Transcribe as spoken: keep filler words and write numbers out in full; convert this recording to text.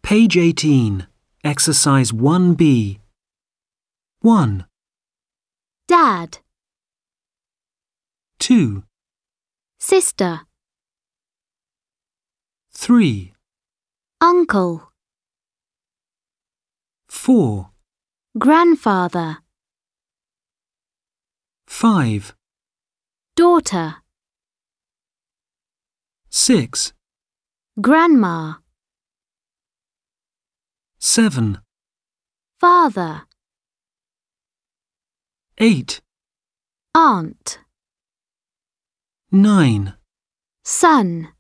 Page eighteen, Exercise one B. one, Dad, two, sister, three, uncle, four, grandfather, five, daughter, six, grandma, seven, father, eight, aunt, nine, son.